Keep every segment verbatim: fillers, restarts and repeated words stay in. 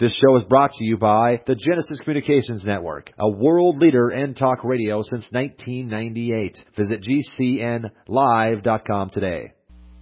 This show is brought to you by the Genesis Communications Network, a world leader in talk radio since nineteen ninety-eight. Visit G C N live dot com today.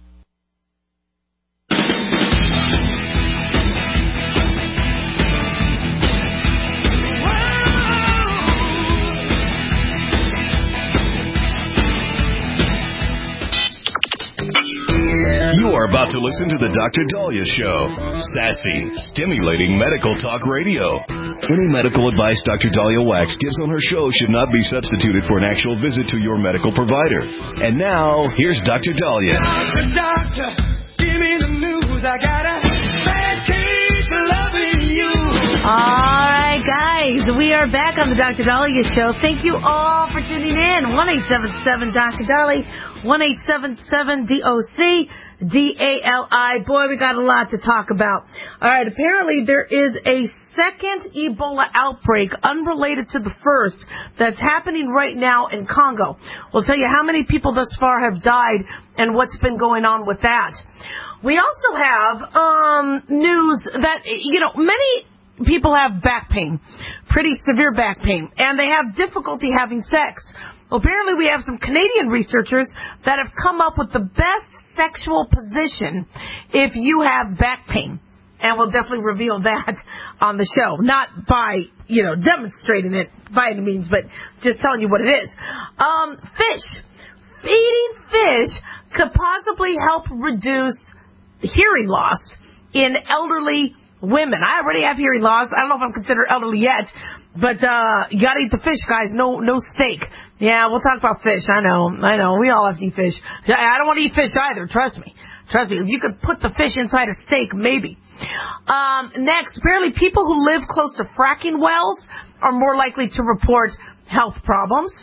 You are about to listen to the Doctor Daliah Show. Sassy, stimulating medical talk radio. Any medical advice Doctor Daliah Wax gives on her show should not be substituted for an actual visit to your medical provider. And now, here's Doctor Daliah. Doctor, doctor, give me the news. I got a bad case of loving you. All right, guys, we are back on the Doctor Daliah Show. Thank you all for tuning in. one eight seven seven Doctor Dali. one eight seven seven D O C D A L I. Boy, we got a lot to talk about. All right, apparently there is a second Ebola outbreak unrelated to the first that's happening right now in Congo. We'll tell you how many people thus far have died and what's been going on with that. We also have um, news that, you know, many people have back pain, pretty severe back pain, and they have difficulty having sex. Well, apparently we have some Canadian researchers that have come up with the best sexual position if you have back pain. And we'll definitely reveal that on the show. Not by, you know, demonstrating it by any means, but just telling you what it is. Um, fish. Feeding fish could possibly help reduce hearing loss in elderly women. I already have hearing loss. I don't know if I'm considered elderly yet, but uh you gotta eat the fish, guys. No no steak. Yeah, we'll talk about fish. I know, I know. We all have to eat fish. I don't want to eat fish either. Trust me. Trust me. If you could put the fish inside a steak, maybe. Um, next, apparently people who live close to fracking wells are more likely to report health problems.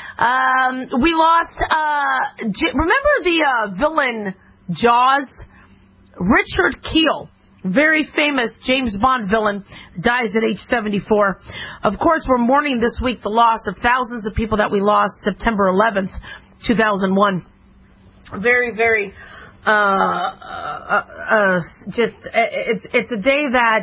Um, we lost, uh, J- remember the uh, villain Jaws? Richard Kiel. Very famous James Bond villain, dies at age seventy-four. Of course, we're mourning this week the loss of thousands of people that we lost September eleventh, two thousand one. Very, very, uh, uh, uh, just, it's, it's a day that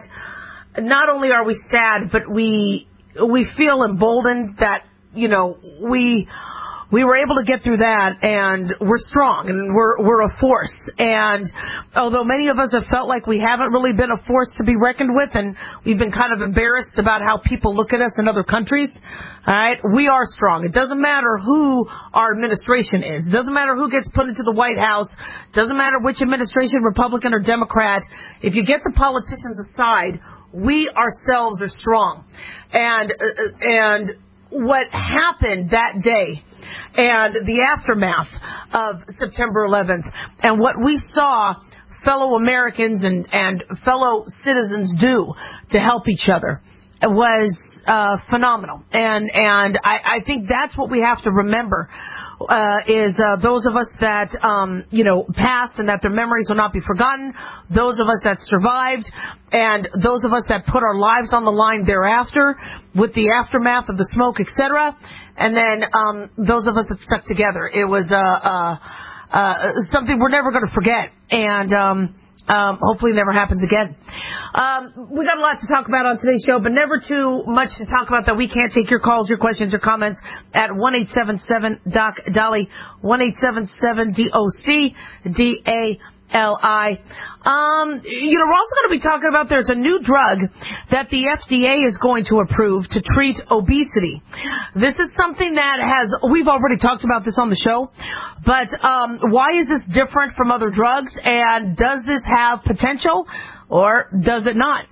not only are we sad, but we, we feel emboldened that, you know, we, we were able to get through that, and we're strong, and we're we're a force. And although many of us have felt like we haven't really been a force to be reckoned with, and we've been kind of embarrassed about how people look at us in other countries, all right, we are strong. It doesn't matter who our administration is. It doesn't matter who gets put into the White House. It doesn't matter which administration, Republican or Democrat. If you get the politicians aside, we ourselves are strong. And uh, and what happened that day, and the aftermath of September eleventh, and what we saw fellow Americans and, and fellow citizens do to help each other was uh, phenomenal. And and I, I think that's what we have to remember, uh, is uh, those of us that, um, you know, passed and that their memories will not be forgotten, those of us that survived, and those of us that put our lives on the line thereafter with the aftermath of the smoke, et cetera, and then um, those of us that stuck together. It was uh, uh, uh, something we're never going to forget, and um, um, hopefully never happens again. Um, we got a lot to talk about on today's show, but never too much to talk about that we can't take your calls, your questions, your comments at one eight seven seven Doc Dali, one eight seven seven D O C D A L I. Um, you know, we're also going to be talking about there's a new drug that the F D A is going to approve to treat obesity. This is something that has, we've already talked about this on the show, but um, why is this different from other drugs, and does this have potential, or does it not?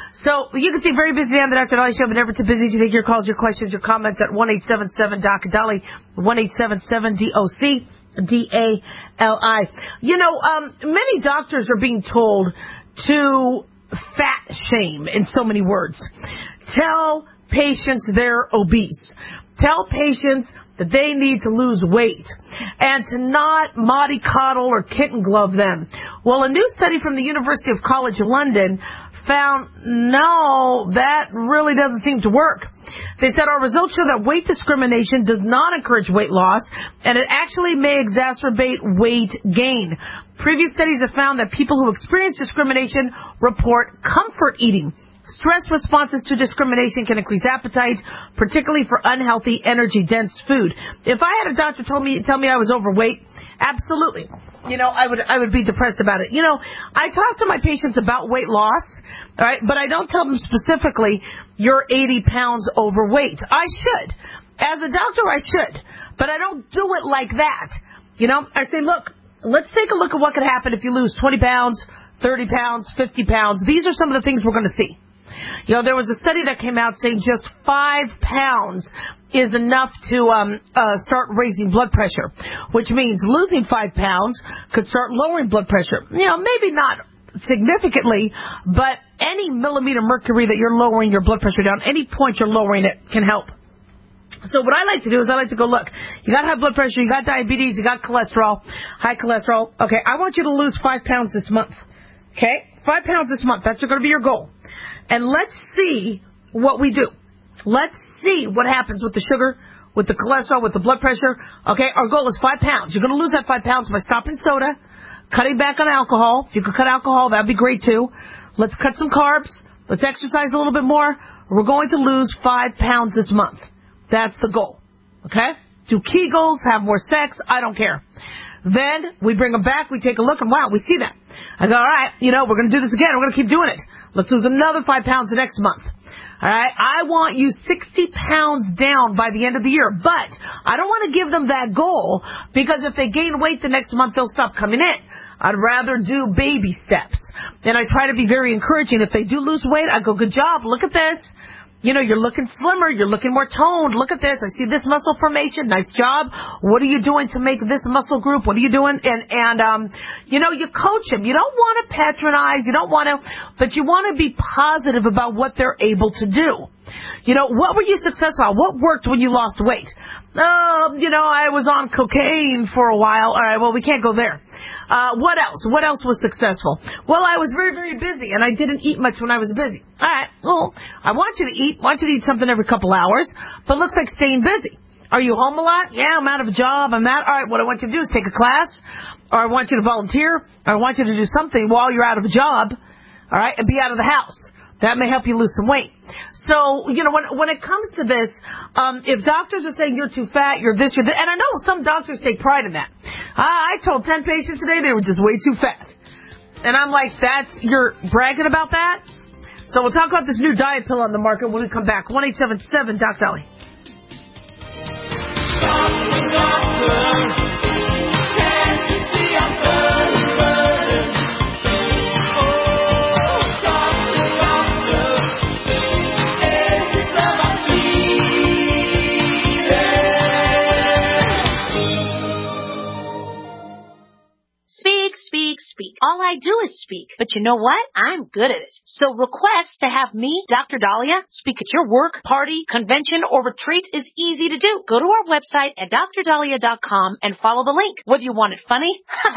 So you can see very busy on the Doctor Dali Show, but never too busy to take your calls, your questions, your comments at one eight seven seven Doc Dali, one eight seven seven D O C D A L I. You know, um, many doctors are being told to fat shame in so many words. Tell patients they're obese. Tell patients that they need to lose weight and to not mollycoddle or kitten glove them. Well, a new study from the University of College London found, no, that really doesn't seem to work. They said our results show that weight discrimination does not encourage weight loss, and it actually may exacerbate weight gain. Previous studies have found that people who experience discrimination report comfort eating Stress responses to discrimination can increase appetite, particularly for unhealthy, energy-dense food. If I had a doctor tell me tell me I was overweight, absolutely. You know, I would I would be depressed about it. You know, I talk to my patients about weight loss, all right, but I don't tell them specifically you're eighty pounds overweight. I should. As a doctor, I should. But I don't do it like that. You know, I say, look, let's take a look at what could happen if you lose twenty pounds, thirty pounds, fifty pounds. These are some of the things we're going to see. You know, there was a study that came out saying just five pounds is enough to um, uh, start raising blood pressure, which means losing five pounds could start lowering blood pressure. You know, maybe not significantly, but any millimeter mercury that you're lowering your blood pressure down, any point you're lowering it can help. So what I like to do is I like to go, look, you got high blood pressure, you got diabetes, you got cholesterol, high cholesterol. Okay, I want you to lose five pounds this month. Okay, five pounds this month. That's going to be your goal. And let's see what we do. Let's see what happens with the sugar, with the cholesterol, with the blood pressure. Okay, our goal is five pounds. You're going to lose that five pounds by stopping soda, cutting back on alcohol. If you could cut alcohol, that would be great too. Let's cut some carbs. Let's exercise a little bit more. We're going to lose five pounds this month. That's the goal. Okay? Do Kegels, have more sex, I don't care. Then we bring them back, we take a look, and wow, we see that. I go, all right, you know, we're going to do this again. We're going to keep doing it. Let's lose another five pounds the next month. All right? I want you sixty pounds down by the end of the year. But I don't want to give them that goal because if they gain weight the next month, they'll stop coming in. I'd rather do baby steps. And I try to be very encouraging. If they do lose weight, I go, good job, look at this. You know, you're looking slimmer, you're looking more toned. Look at this. I see this muscle formation. Nice job. What are you doing to make this muscle group? What are you doing? And, and um, you know, you coach them. You don't want to patronize. You don't want to, but you want to be positive about what they're able to do. You know, what were you successful at? What worked when you lost weight? Oh, you know, I was on cocaine for a while. All right, well, we can't go there. Uh, what else? What else was successful? Well, I was very, very busy, and I didn't eat much when I was busy. All right, well, I want you to eat. I want you to eat something every couple hours, but it looks like staying busy. Are you home a lot? Yeah, I'm out of a job. I'm out. All right, what I want you to do is take a class, or I want you to volunteer, or I want you to do something while you're out of a job, all right, and be out of the house. That may help you lose some weight. So, you know, when when it comes to this, um, if doctors are saying you're too fat, you're this, you're that, and I know some doctors take pride in that. I, I told ten patients today they were just way too fat. And I'm like, that's, you're bragging about that? So we'll talk about this new diet pill on the market when we come back. one eight seven seven, Doc Dolly. Doctor, doctor, can't you see I'm burning, burning? Speak, speak. All I do is speak. But you know what? I'm good at it. So request to have me, Doctor Dahlia, speak at your work, party, convention, or retreat is easy to do. Go to our website at D R dahlia dot com and follow the link. Whether you want it funny,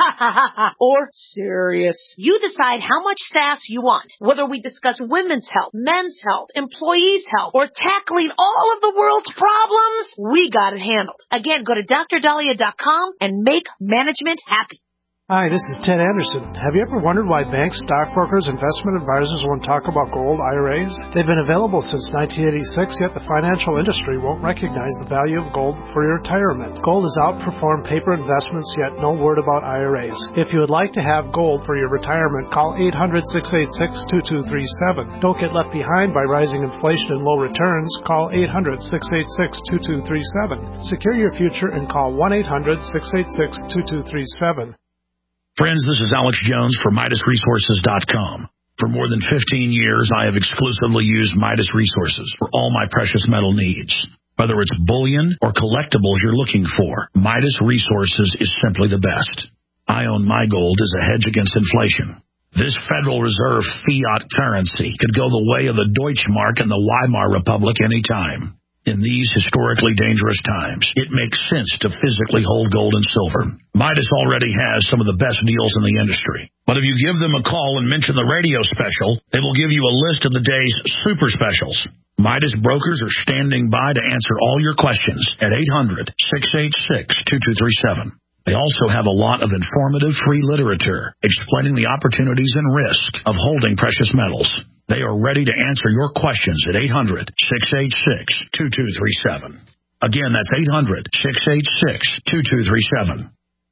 or serious, you decide how much sass you want. Whether we discuss women's health, men's health, employees' health, or tackling all of the world's problems, we got it handled. Again, go to D R dahlia dot com and make management happy. Hi, this is Ted Anderson. Have you ever wondered why banks, stockbrokers, investment advisors won't talk about gold I R As? They've been available since nineteen eighty-six, yet the financial industry won't recognize the value of gold for your retirement. Gold has outperformed paper investments, yet no word about I R As. If you would like to have gold for your retirement, call eight hundred, six eight six, two two three seven. Don't get left behind by rising inflation and low returns. Call eight hundred, six eight six, two two three seven. Secure your future and call one eight hundred, six eight six, two two three seven. Friends, this is Alex Jones for Midas Resources dot com. For more than fifteen years, I have exclusively used Midas Resources for all my precious metal needs. Whether it's bullion or collectibles you're looking for, Midas Resources is simply the best. I own my gold as a hedge against inflation. This Federal Reserve fiat currency could go the way of the Deutschmark and the Weimar Republic any time. In these historically dangerous times, it makes sense to physically hold gold and silver. Midas already has some of the best deals in the industry. But if you give them a call and mention the radio special, they will give you a list of the day's super specials. Midas brokers are standing by to answer all your questions at eight hundred, six eight six, two two three seven. They also have a lot of informative free literature explaining the opportunities and risk of holding precious metals. They are ready to answer your questions at eight hundred, six eight six, two two three seven. Again, that's eight hundred, six eight six, two two three seven.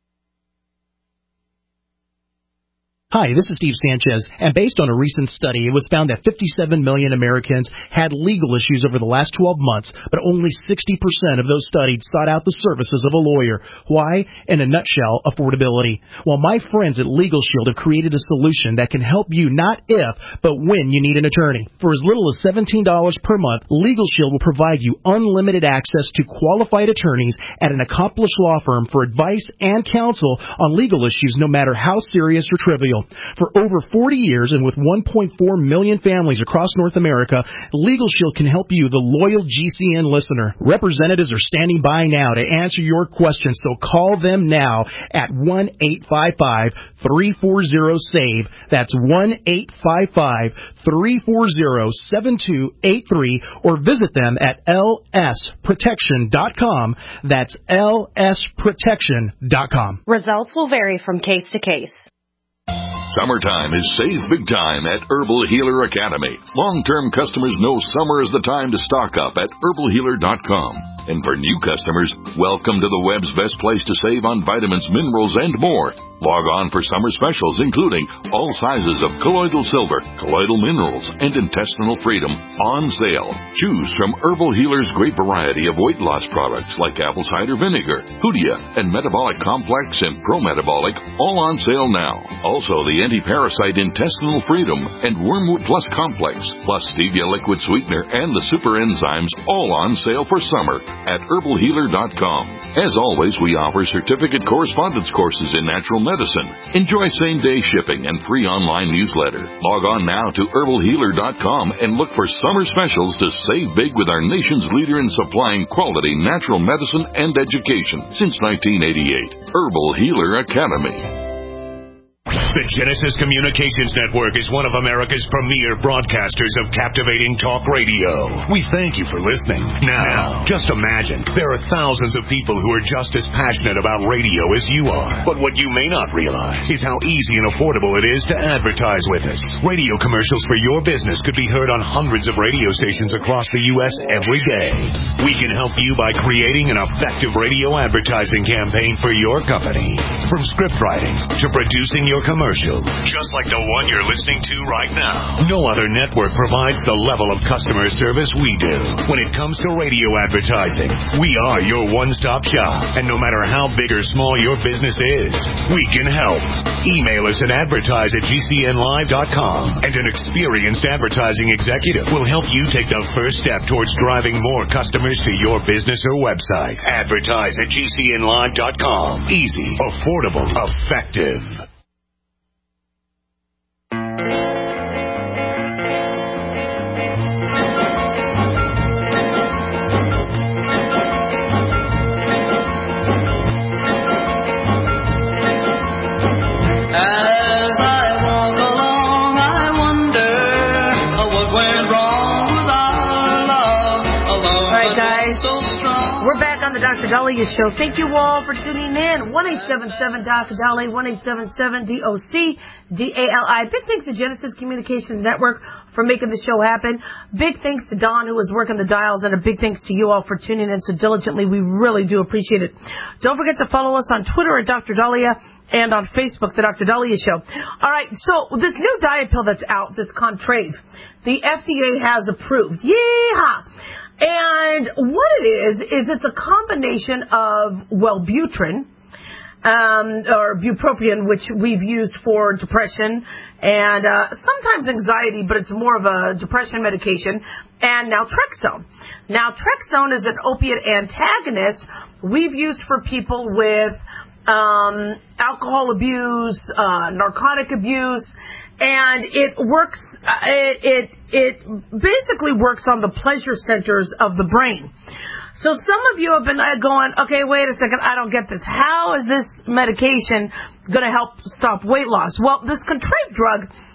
Hi, this is Steve Sanchez, and based on a recent study, it was found that fifty-seven million Americans had legal issues over the last twelve months, but only sixty percent of those studied sought out the services of a lawyer. Why? In a nutshell, affordability. Well, my friends at Legal Shield have created a solution that can help you not if, but when you need an attorney. For as little as seventeen dollars per month, Legal Shield will provide you unlimited access to qualified attorneys at an accomplished law firm for advice and counsel on legal issues, no matter how serious or trivial. For over forty years and with one point four million families across North America, Legal Shield can help you, the loyal G C N listener. Representatives are standing by now to answer your questions, so call them now at one eight five five, three four zero, SAVE. That's one eight five five, three four zero, seven two eight three, or visit them at L S protection dot com. That's L S protection dot com. Results will vary from case to case. Summertime is save big time at Herbal Healer Academy. Long-term customers know summer is the time to stock up at herbal healer dot com. And for new customers, welcome to the web's best place to save on vitamins, minerals, and more. Log on for summer specials, including all sizes of colloidal silver, colloidal minerals, and intestinal freedom on sale. Choose from Herbal Healer's great variety of weight loss products like apple cider vinegar, Hoodia, and Metabolic Complex and Pro-Metabolic, all on sale now. Also, the anti-parasite intestinal freedom and Wormwood Plus Complex, plus stevia liquid sweetener and the super enzymes, all on sale for summer at herbal healer dot com. As always, we offer certificate correspondence courses in natural medicine. Enjoy same-day shipping and free online newsletter. Log on now to herbal healer dot com and look for summer specials to save big with our nation's leader in supplying quality natural medicine and education since nineteen eighty-eight. Herbal Healer Academy. The Genesis Communications Network is one of America's premier broadcasters of captivating talk radio. We thank you for listening. Now, just imagine, there are thousands of people who are just as passionate about radio as you are. But what you may not realize is how easy and affordable it is to advertise with us. Radio commercials for your business could be heard on hundreds of radio stations across the U S every day. We can help you by creating an effective radio advertising campaign for your company. From script writing to producing your commercial, just like the one you're listening to right now. No other network provides the level of customer service we do. When it comes to radio advertising, we are your one-stop shop. And no matter how big or small your business is, we can help. Email us at advertise at G C N live dot com, and an experienced advertising executive will help you take the first step towards driving more customers to your business or website. Advertise at G C N live dot com. Easy, affordable, effective. Doctor Dahlia Show. Thank you all for tuning in. one eight seven seven Doctor Dahlia, one eight seven seven D O C D A L I. Big thanks to Genesis Communications Network for making the show happen. Big thanks to Don, who was working the dials, and a big thanks to you all for tuning in so diligently. We really do appreciate it. Don't forget to follow us on Twitter at Doctor Dahlia and on Facebook, The Doctor Dahlia Show. All right, so this new diet pill that's out, this Contrave, the F D A has approved. Yeehaw! And what it is, is it's a combination of Wellbutrin, um, or bupropion, which we've used for depression and uh, sometimes anxiety, but it's more of a depression medication, and naltrexone. Naltrexone is an opiate antagonist we've used for people with um, alcohol abuse, uh, narcotic abuse, and it works, it, it, it basically works on the pleasure centers of the brain. So some of you have been going, okay, wait a second, I don't get this. How is this medication going to help stop weight loss? Well, this Contrave drug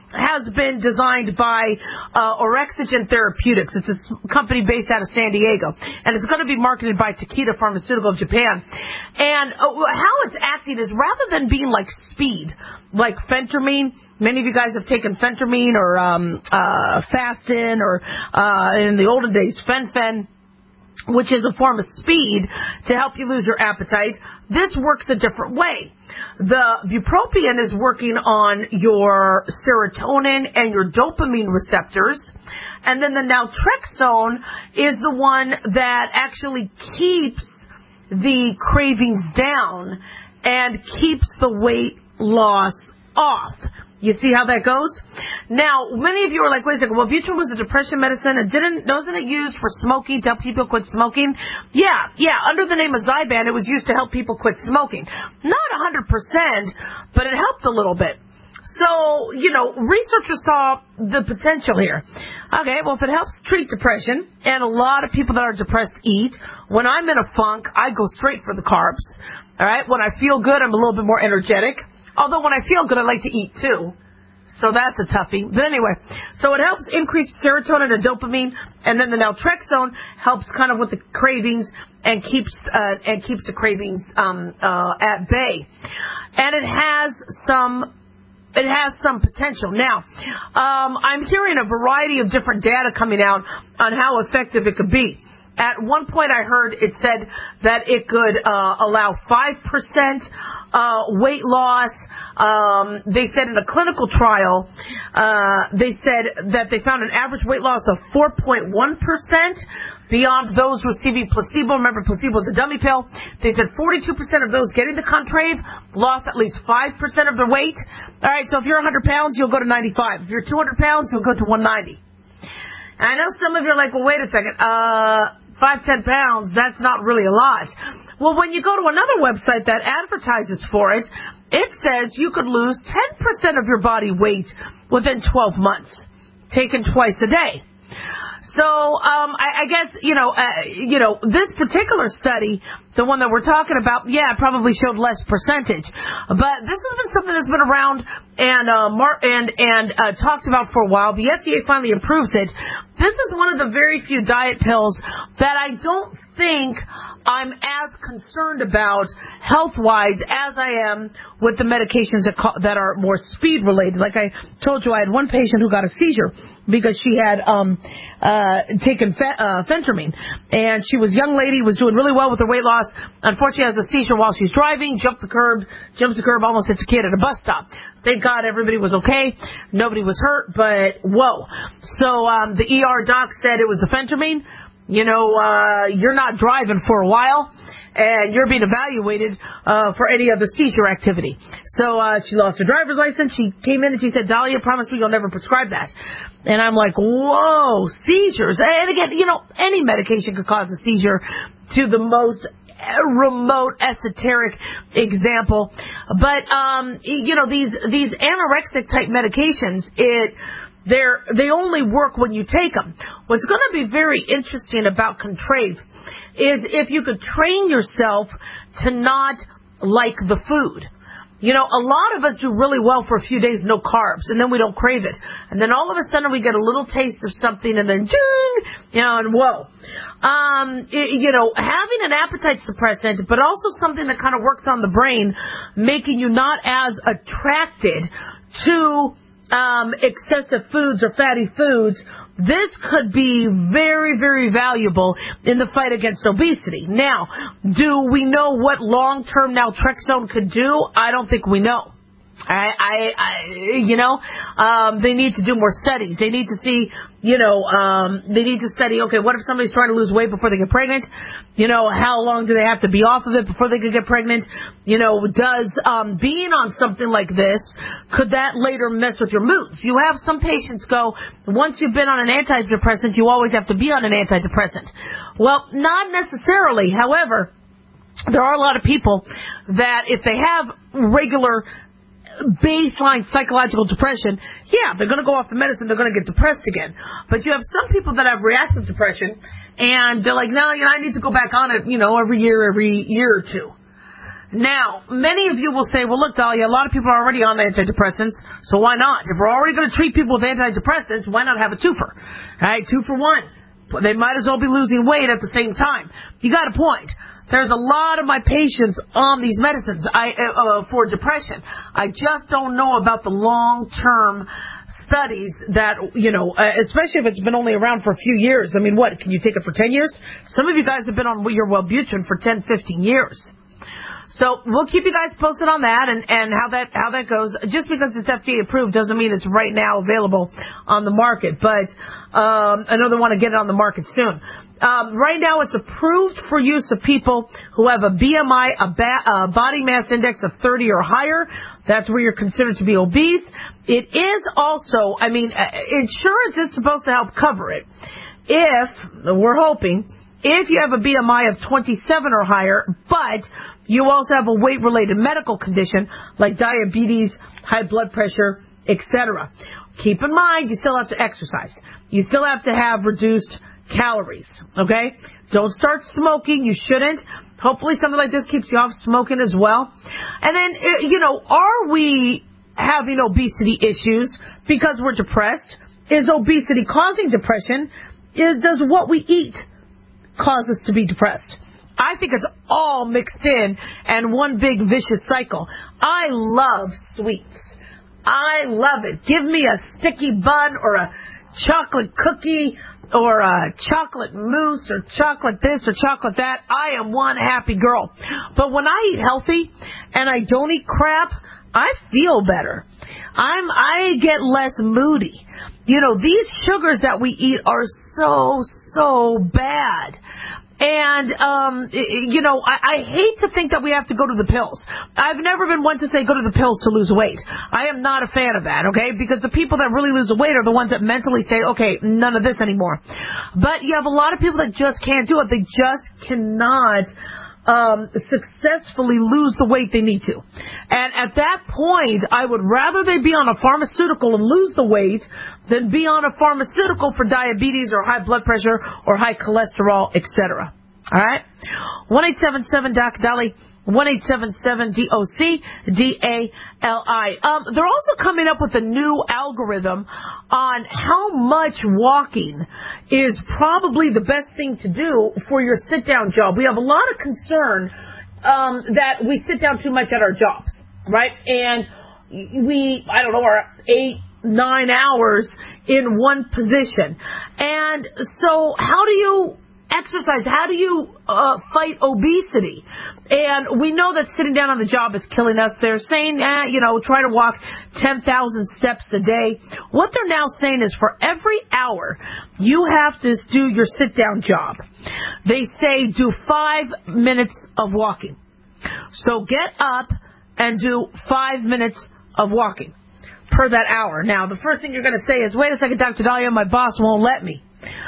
has been designed by uh, Orexigen Therapeutics. It's a company based out of San Diego, and it's going to be marketed by Takeda Pharmaceutical of Japan. And uh, how it's acting is rather than being like speed, like phentermine. Many of you guys have taken phentermine or um, uh, Fastin or uh, in the olden days, Fen-Phen, which is a form of speed to help you lose your appetite. This works a different way. The bupropion is working on your serotonin and your dopamine receptors, and then the naltrexone is the one that actually keeps the cravings down and keeps the weight loss off. You see how that goes? Now, many of you are like, wait a second, well, Butyrin was a depression medicine, and didn't, wasn't it used for smoking, to help people quit smoking? Yeah, yeah, under the name of Zyban, it was used to help people quit smoking. Not one hundred percent, but it helped a little bit. So, you know, researchers saw the potential here. Okay, well, if it helps treat depression, and a lot of people that are depressed eat, when I'm in a funk, I go straight for the carbs. All right, when I feel good, I'm a little bit more energetic. Although when I feel good, I like to eat too. So that's a toughie. But anyway, so it helps increase serotonin and dopamine, and then the naltrexone helps kind of with the cravings and keeps uh, and keeps the cravings um, uh, at bay. And it has some it has some potential. Now, um, I'm hearing a variety of different data coming out on how effective it could be. At one point I heard it said that it could uh, allow five percent uh, weight loss. Um, they said in a clinical trial, uh, they said that they found an average weight loss of four point one percent beyond those receiving placebo. Remember, placebo is a dummy pill. They said forty-two percent of those getting the Contrave lost at least five percent of their weight. All right, so if you're one hundred pounds, you'll go to ninety-five. If you're two hundred pounds, you'll go to one ninety. And I know some of you are like, well, wait a second. Uh... Five, ten pounds, that's not really a lot. Well, when you go to another website that advertises for it, it says you could lose ten percent of your body weight within twelve months, taken twice a day. So, um, I, I guess, you know, uh, you know, this particular study, the one that we're talking about, yeah, probably showed less percentage. But this has been something that's been around and, uh, mar- and, and, uh, talked about for a while. The F D A finally approves it. This is one of the very few diet pills that I don't think I'm as concerned about health-wise as I am with the medications that, co- that are more speed-related. Like I told you, I had one patient who got a seizure because she had um, uh, taken fe- uh, phentermine. And she was a young lady, was doing really well with her weight loss. Unfortunately, has a seizure while she's driving, jumped the curb, jumps the curb, almost hits a kid at a bus stop. Thank God everybody was okay. Nobody was hurt, but whoa. So um, the E R doc said it was the phentermine. You know, uh, you're not driving for a while, and you're being evaluated uh, for any other seizure activity. So uh, she lost her driver's license. She came in and she said, Dahlia, promise me you'll never prescribe that. And I'm like, whoa, seizures. And again, you know, any medication could cause a seizure to the most remote, esoteric example. But, um, you know, these, these anorexic type medications, it... They're, they only work when you take them. What's going to be very interesting about Contrave is if you could train yourself to not like the food. You know, a lot of us do really well for a few days, no carbs, and then we don't crave it. And then all of a sudden we get a little taste of something, and then, you know, and whoa. Um, it, you know, having an appetite suppressant, but also something that kind of works on the brain, making you not as attracted to Um, excessive foods or fatty foods, this could be very, very valuable in the fight against obesity. Now, do we know what long-term naltrexone could do? I don't think we know. I, I, I you know, um, they need to do more studies. They need to see, you know, um, they need to study, okay, what if somebody's trying to lose weight before they get pregnant? You know, how long do they have to be off of it before they can get pregnant? You know, does, um, being on something like this, could that later mess with your moods? You have some patients go, once you've been on an antidepressant, you always have to be on an antidepressant. Well, not necessarily. However, there are a lot of people that if they have regular baseline psychological depression, yeah, they're going to go off the medicine, they're going to get depressed again. But you have some people that have reactive depression, and they're like, no, you know, I need to go back on it, you know, every year, every year or two. Now, many of you will say, well, look, Dahlia, a lot of people are already on antidepressants, so why not? If we're already going to treat people with antidepressants, why not have a twofer? All right, two for one. They might as well be losing weight at the same time. You got a point. There's a lot of my patients on these medicines I, uh, for depression. I just don't know about the long-term studies that, you know, uh, especially if it's been only around for a few years. I mean, what, can you take it for ten years? Some of you guys have been on your Wellbutrin for ten, fifteen years. So we'll keep you guys posted on that and, and how that how that goes. Just because it's F D A approved doesn't mean it's right now available on the market. But um, I know they want to get it on the market soon. Um, right now it's approved for use of people who have a B M I, a, ba- a body mass index of thirty or higher. That's where you're considered to be obese. It is also, I mean, insurance is supposed to help cover it. If, we're hoping, if you have a B M I of twenty-seven or higher, but you also have a weight-related medical condition like diabetes, high blood pressure, et cetera. Keep in mind, you still have to exercise. You still have to have reduced calories, okay? Don't start smoking. You shouldn't. Hopefully something like this keeps you off smoking as well. And then, you know, are we having obesity issues because we're depressed? Is obesity causing depression? Is, does what we eat cause us to be depressed? I think it's all mixed in and one big vicious cycle. I love sweets. I love it. Give me a sticky bun or a chocolate cookie or a chocolate mousse or chocolate this or chocolate that. I am one happy girl. But when I eat healthy and I don't eat crap, I feel better. I'm, I get less moody. You know, these sugars that we eat are so, so bad. And, um, you know, I, I hate to think that we have to go to the pills. I've never been one to say go to the pills to lose weight. I am not a fan of that, okay? Because the people that really lose the weight are the ones that mentally say, okay, none of this anymore. But you have a lot of people that just can't do it. They just cannot um, successfully lose the weight they need to. And at that point, I would rather they be on a pharmaceutical and lose the weight than be on a pharmaceutical for diabetes or high blood pressure or high cholesterol, et cetera. All right? one eight seven seven D O C D A L I, one eight seven seven D O C D A L I. Um, they're also coming up with a new algorithm on how much walking is probably the best thing to do for your sit-down job. We have a lot of concern um, that we sit down too much at our jobs, right? And we, I don't know, are eight, nine hours in one position. And so how do you exercise? How do you uh, fight obesity? And we know that sitting down on the job is killing us. They're saying, eh, you know, try to walk ten thousand steps a day. What they're now saying is for every hour, you have to do your sit-down job. They say do five minutes of walking. So get up and do five minutes of walking per that hour. Now, the first thing you're going to say is, wait a second, Doctor Dahlia, my boss won't let me.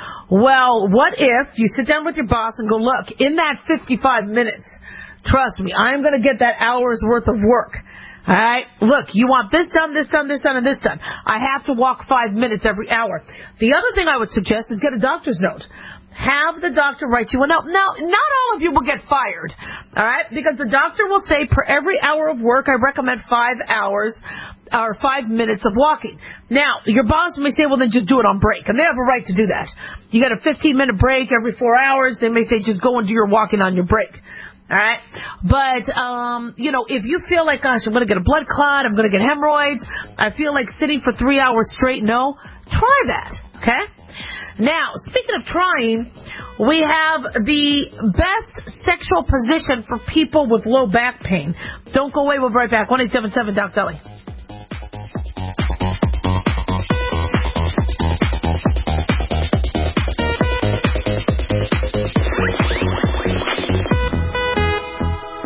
Well, what if you sit down with your boss and go, look, in that fifty-five minutes, trust me, I'm going to get that hour's worth of work. All right? Look, you want this done, this done, this done, and this done. I have to walk five minutes every hour. The other thing I would suggest is get a doctor's note. Have the doctor write you a note. Now, not all of you will get fired, all right? Because the doctor will say per every hour of work, I recommend five hours or five minutes of walking. Now, your boss may say, well, then just do it on break. And they have a right to do that. You get a fifteen-minute break every four hours. They may say, just go and do your walking on your break. All right? But, um, you know, if you feel like, gosh, I'm going to get a blood clot, I'm going to get hemorrhoids, I feel like sitting for three hours straight, no, try that, okay? Now, speaking of trying, we have the best sexual position for people with low back pain. Don't go away. We'll be right back. one eight seven seven Doc Deli.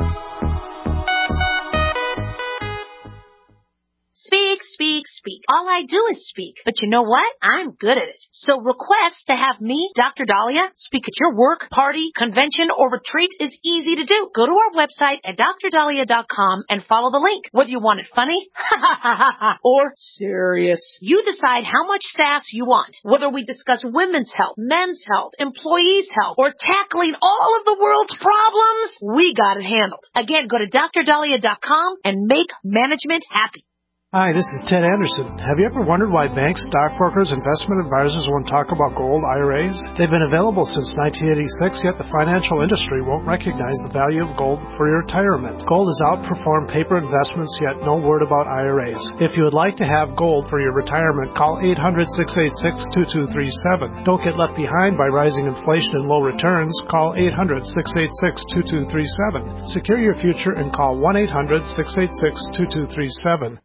Speak, speak, speak. All I do is speak. But you know what? I'm good at it. So request to have me, Doctor Dahlia, speak at your work, party, convention, or retreat is easy to do. Go to our website at dr dahlia dot com and follow the link. Whether you want it funny, or serious, you decide how much sass you want. Whether we discuss women's health, men's health, employees' health, or tackling all of the world's problems, we got it handled. Again, go to dr dahlia dot com and make management happy. Hi, this is Ted Anderson. Have you ever wondered why banks, stockbrokers, investment advisors won't talk about gold I R As? They've been available since nineteen eighty-six, yet the financial industry won't recognize the value of gold for your retirement. Gold has outperformed paper investments, yet no word about I R As. If you would like to have gold for your retirement, call eight hundred, six eight six, two two three seven. Don't get left behind by rising inflation and low returns. Call eight hundred, six eight six, two two three seven. Secure your future and call one eight hundred, six eight six, two two three seven.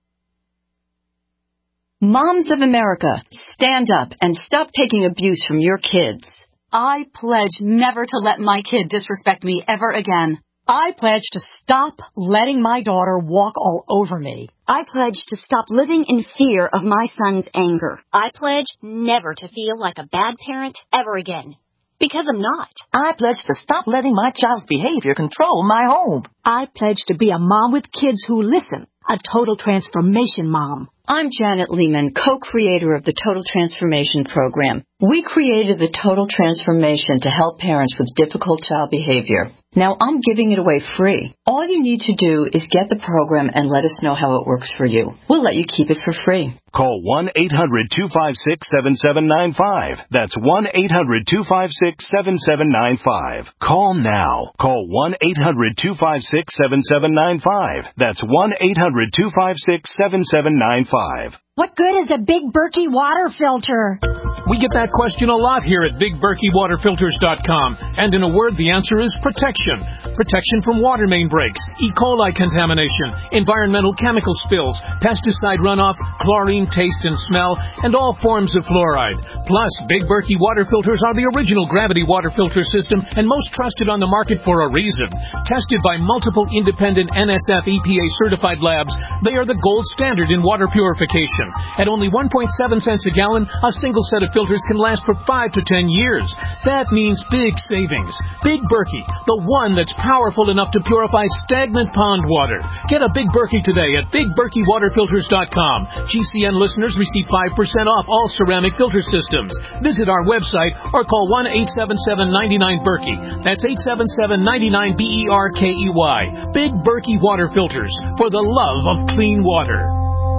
Moms of America, stand up and stop taking abuse from your kids. I pledge never to let my kid disrespect me ever again. I pledge to stop letting my daughter walk all over me. I pledge to stop living in fear of my son's anger. I pledge never to feel like a bad parent ever again. Because I'm not. I pledge to stop letting my child's behavior control my home. I pledge to be a mom with kids who listen. A total transformation mom. I'm Janet Lehman, co-creator of the Total Transformation Program. We created the Total Transformation to help parents with difficult child behavior. Now I'm giving it away free. All you need to do is get the program and let us know how it works for you. We'll let you keep it for free. Call one eight hundred, two five six, seven seven nine five. That's one eight hundred, two five six, seven seven nine five. Call now. Call one eight hundred, two five six, seven seven nine five. That's one eight hundred, two five six, seven seven nine five. What good is a Big Berkey water filter? We get that question a lot here at big berkey water filters dot com. And in a word, the answer is protection. Protection from water main breaks, E. coli contamination, environmental chemical spills, pesticide runoff, chlorine taste and smell, and all forms of fluoride. Plus, Big Berkey water filters are the original gravity water filter system and most trusted on the market for a reason. Tested by multiple independent N S F E P A certified labs, they are the gold standard in water purification. At only one point seven cents a gallon, a single set of filters can last for five to ten years. That means big savings. Big Berkey, the one that's powerful enough to purify stagnant pond water. Get a Big Berkey today at big berkey water filters dot com. G C N listeners receive five percent off all ceramic filter systems. Visit our website or call one eight seven seven, nine nine, Berkey. That's eight seven seven, nine nine, B E R K E Y. Big Berkey water filters for the love of clean water.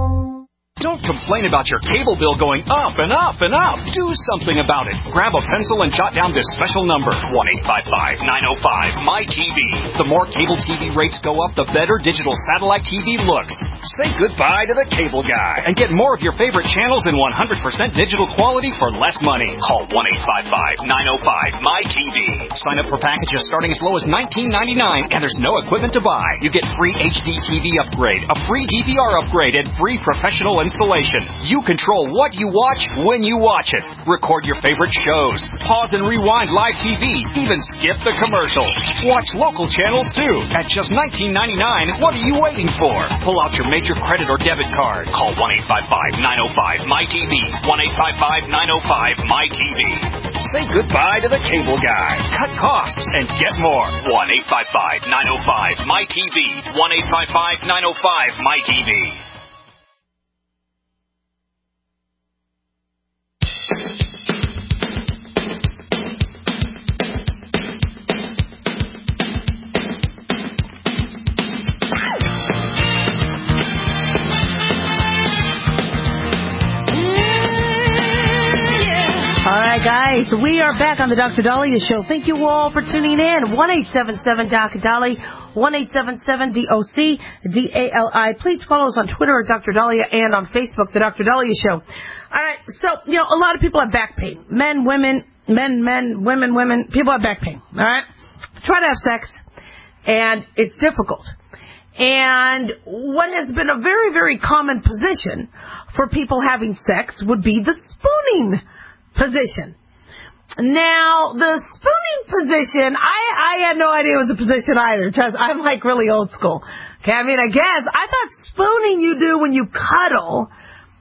Don't complain about your cable bill going up and up and up. Do something about it. Grab a pencil and jot down this special number, one eight five five, nine oh five, M Y T V. The more cable T V rates go up, the better digital satellite T V looks. Say goodbye to the cable guy and get more of your favorite channels in one hundred percent digital quality for less money. Call one eight five five, nine oh five, M Y T V. Sign up for packages starting as low as nineteen ninety-nine, and there's no equipment to buy. You get free H D T V upgrade, a free D V R upgrade, and free professional installation. You control what you watch when you watch it. Record your favorite shows. Pause and rewind live T V. Even skip the commercials. Watch local channels too. At just nineteen ninety-nine, what are you waiting for? Pull out your major credit or debit card. Call one eight five five, nine oh five, M Y T V. one eight five five, nine oh five, M Y T V. Say goodbye to the cable guy. Cut costs and get more. one eight five five, nine oh five, M Y T V. one eight five five, nine oh five, M Y T V. All right, guys, we are back on the Doctor Dahlia Show. Thank you all for tuning in. one eight seven seven, D O C, Dolly, one eight seven seven, D O C, D A L I. Please follow us on Twitter at Doctor Dahlia and on Facebook, the Doctor Dahlia Show. All right, so, you know, a lot of people have back pain. Men, women, men, men, women, women. People have back pain, all right? Try to have sex, and it's difficult. And what has been a very, very common position for people having sex would be the spooning position. Now, the spooning position, I, I had no idea it was a position either. Trust, I'm like really old school. Okay, I mean, I guess, I thought spooning you do when you cuddle,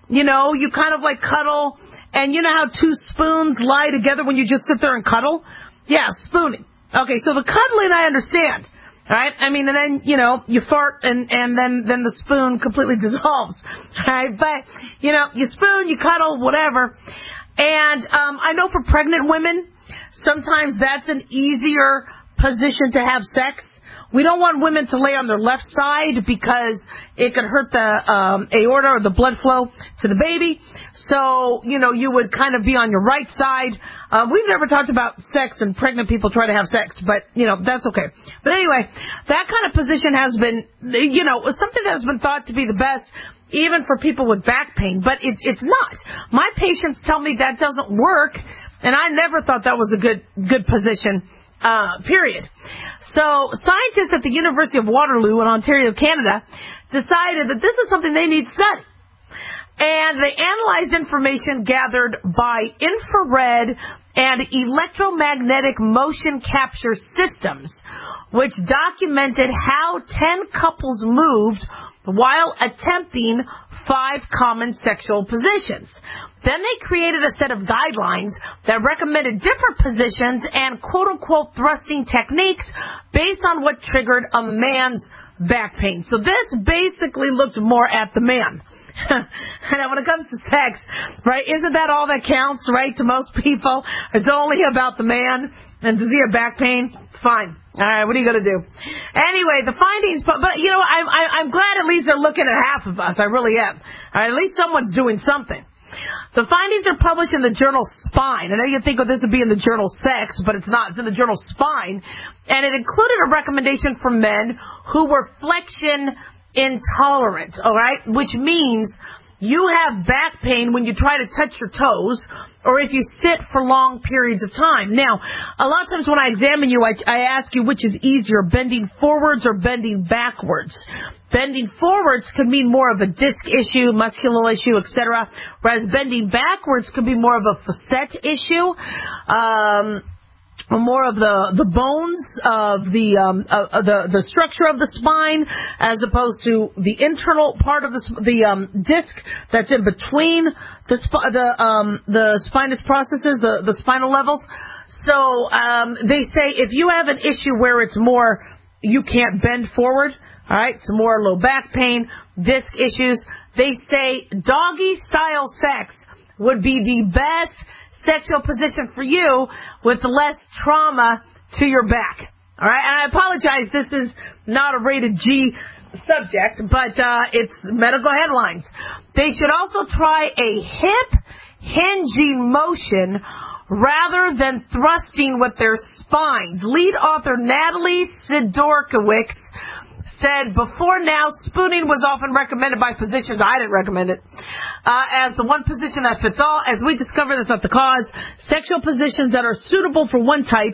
you know, you kind of like cuddle, and you know how two spoons lie together when you just sit there and cuddle? Yeah, spooning. Okay, so the cuddling I understand. All right, I mean, and then, you know, you fart and, and then, then the spoon completely dissolves. All right, but, you know, you spoon, you cuddle, whatever. And um, I know for pregnant women, sometimes that's an easier position to have sex. We don't want women to lay on their left side because it could hurt the um, aorta or the blood flow to the baby. So, you know, you would kind of be on your right side. Uh, we've never talked about sex and pregnant people try to have sex, but, you know, that's okay. But anyway, that kind of position has been, you know, something that has been thought to be the best, even for people with back pain, but it, it's not. My patients tell me that doesn't work, and I never thought that was a good good position, uh, period. So scientists at the University of Waterloo in Ontario, Canada, decided that this is something they need to study. And they analyzed information gathered by infrared and electromagnetic motion capture systems, which documented how ten couples moved while attempting five common sexual positions. Then they created a set of guidelines that recommended different positions and quote-unquote thrusting techniques based on what triggered a man's back pain. So this basically looked more at the man. And when it comes to sex, right, isn't that all that counts, right, to most people? It's only about the man, and does he have back pain? Fine. All right, what are you going to do? Anyway, the findings, but, but you know, I'm, I'm glad at least they're looking at half of us. I really am. All right, at least someone's doing something. The findings are published in the journal Spine. I know you think, oh, this would be in the journal Sex, but it's not. It's in the journal Spine. And it included a recommendation for men who were flexion intolerant, all right, which means you have back pain when you try to touch your toes or if you sit for long periods of time. Now, a lot of times when I examine you, I, I ask you which is easier, bending forwards or bending backwards. Bending forwards could mean more of a disc issue, muscular issue, et cetera, whereas bending backwards could be more of a facet issue. Um... more of the the bones of the um uh, the the structure of the spine as opposed to the internal part of the the um disc that's in between the sp- the um the spinous processes, the the spinal levels. So um they say if you have an issue where it's more you can't bend forward, all right, so more low back pain, disc issues, they say doggy style sex would be the best sexual position for you with less trauma to your back. All right, and I apologize, this is not a rated G subject, but uh, it's medical headlines. They should also try a hip hinging motion rather than thrusting with their spines. Lead author Natalie Sidorkiewicz said, before now, spooning was often recommended by physicians. I didn't recommend it. Uh, as the one position that fits all. As we discovered, that's not the cause. Sexual positions that are suitable for one type.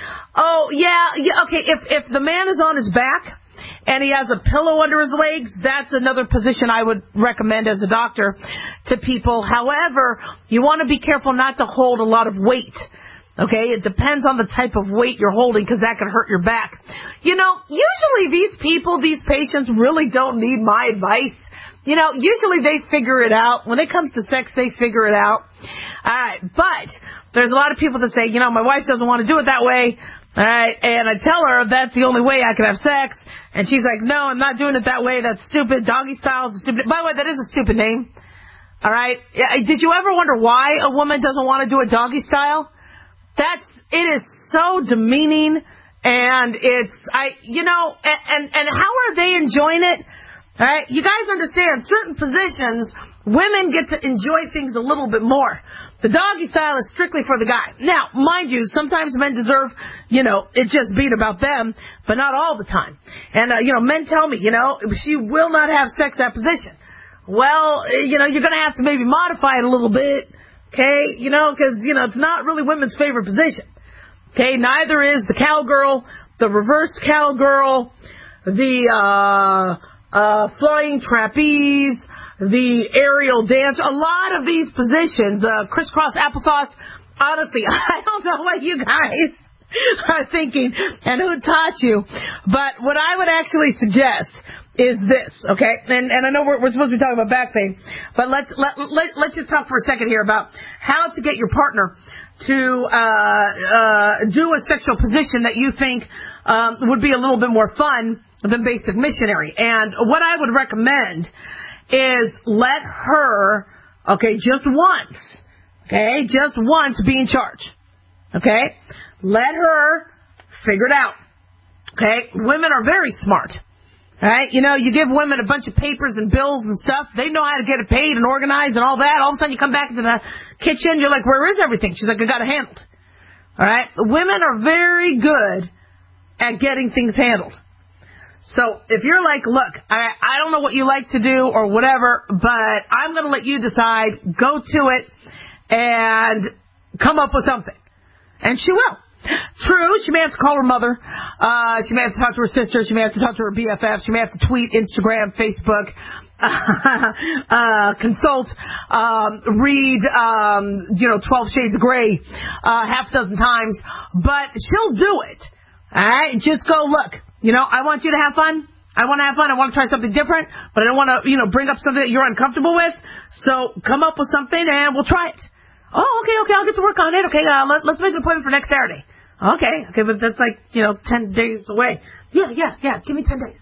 Oh, yeah, yeah, okay, if, if the man is on his back and he has a pillow under his legs, that's another position I would recommend as a doctor to people. However, you want to be careful not to hold a lot of weight. Okay, it depends on the type of weight you're holding because that can hurt your back. You know, usually these people, these patients really don't need my advice. You know, usually they figure it out. When it comes to sex, they figure it out. All right, but there's a lot of people that say, you know, my wife doesn't want to do it that way. All right, and I tell her that's the only way I can have sex. And she's like, no, I'm not doing it that way. That's stupid. Doggy style is stupid. By the way, that is a stupid name. All right. Did you ever wonder why a woman doesn't want to do a doggy style? That's, it is so demeaning, and it's, I, you know, and, and, and how are they enjoying it? All right, you guys understand, certain positions, women get to enjoy things a little bit more. The doggy style is strictly for the guy. Now, mind you, sometimes men deserve, you know, it just being about them, but not all the time. And, uh, you know, men tell me, you know, she will not have sex that position. Well, you know, you're going to have to maybe modify it a little bit. Okay, you know, because, you know, it's not really women's favorite position. Okay, neither is the cowgirl, the reverse cowgirl, the uh, uh, flying trapeze, the aerial dance. A lot of these positions, uh, crisscross applesauce, honestly, I don't know what you guys are thinking and who taught you. But what I would actually suggest is this, okay? And and I know we're, we're supposed to be talking about back pain, but let's let, let let's just talk for a second here about how to get your partner to uh, uh, do a sexual position that you think um, would be a little bit more fun than basic missionary. And what I would recommend is let her, okay, just once, okay, just once be in charge, okay? Let her figure it out, okay? Women are very smart. All right, you know, you give women a bunch of papers and bills and stuff. They know how to get it paid and organized and all that. All of a sudden you come back into the kitchen, you're like, where is everything? She's like, I got it handled. All right, women are very good at getting things handled. So if you're like, look, I, I don't know what you like to do or whatever, but I'm going to let you decide, go to it, and come up with something. And she will. True, she may have to call her mother. Uh, she may have to talk to her sister. She may have to talk to her B F F. She may have to tweet, Instagram, Facebook, uh, consult, um, read, um, you know, twelve Shades of Grey, uh, half a dozen times. But she'll do it. All right? Just go, look, you know, I want you to have fun. I want to have fun. I want to try something different, but I don't want to, you know, bring up something that you're uncomfortable with. So come up with something and we'll try it. Oh, okay, okay, I'll get to work on it. Okay, uh, let, let's make an appointment for next Saturday. Okay, okay, but that's like, you know, ten days away. Yeah, yeah, yeah, give me ten days.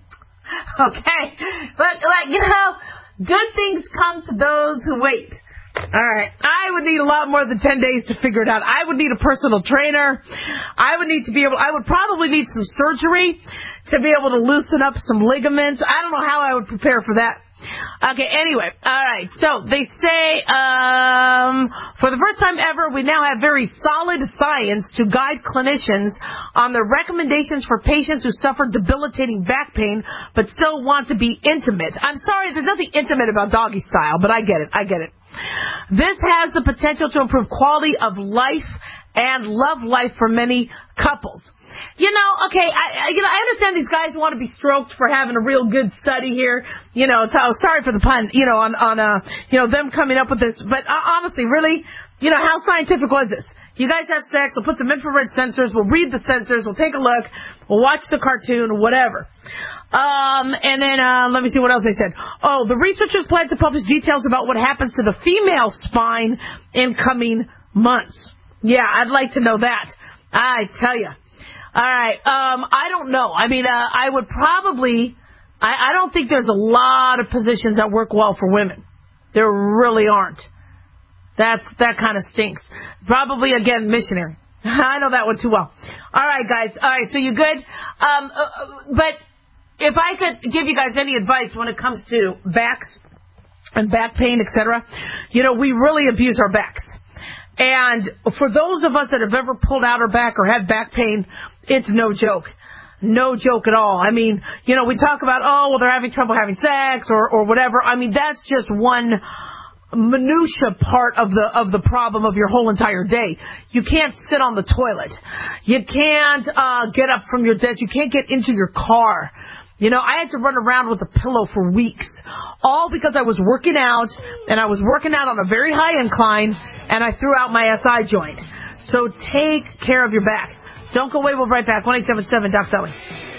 Okay, but, like, you know, good things come to those who wait. All right, I would need a lot more than ten days to figure it out. I would need a personal trainer. I would need to be able, I would probably need some surgery to be able to loosen up some ligaments. I don't know how I would prepare for that. Okay, anyway, all right, so they say um, for the first time ever, we now have very solid science to guide clinicians on the recommendations for patients who suffer debilitating back pain but still want to be intimate. I'm sorry, there's nothing intimate about doggy style, but I get it, I get it. This has the potential to improve quality of life and love life for many couples. You know, okay, I, I, you know, I understand these guys want to be stroked for having a real good study here. You know, so, sorry for the pun, you know, on, on, uh, you know, them coming up with this. But uh, honestly, really, you know, how scientific was this? You guys have sex, we'll put some infrared sensors, we'll read the sensors, we'll take a look, we'll watch the cartoon, whatever. Um, and then, uh, let me see what else they said. Oh, the researchers plan to publish details about what happens to the female spine in coming months. Yeah, I'd like to know that. I tell you. All right. Um, I don't know. I mean, uh, I would probably, I, I don't think there's a lot of positions that work well for women. There really aren't. That's, that kind of stinks. Probably, again, missionary. I know that one too well. All right, guys. All right. So you good? Um, uh, but if I could give you guys any advice when it comes to backs and back pain, et cetera, you know, we really abuse our backs. And for those of us that have ever pulled out our back or had back pain, it's no joke. No joke at all. I mean, you know, we talk about, oh, well, they're having trouble having sex or, or whatever. I mean, that's just one minutia part of the of the problem of your whole entire day. You can't sit on the toilet. You can't uh, get up from your desk. You can't get into your car. You know, I had to run around with a pillow for weeks, all because I was working out, and I was working out on a very high incline, and I threw out my S I joint. So take care of your back. Don't go away. We'll be right back. one eight seven seven, Doc Dolly.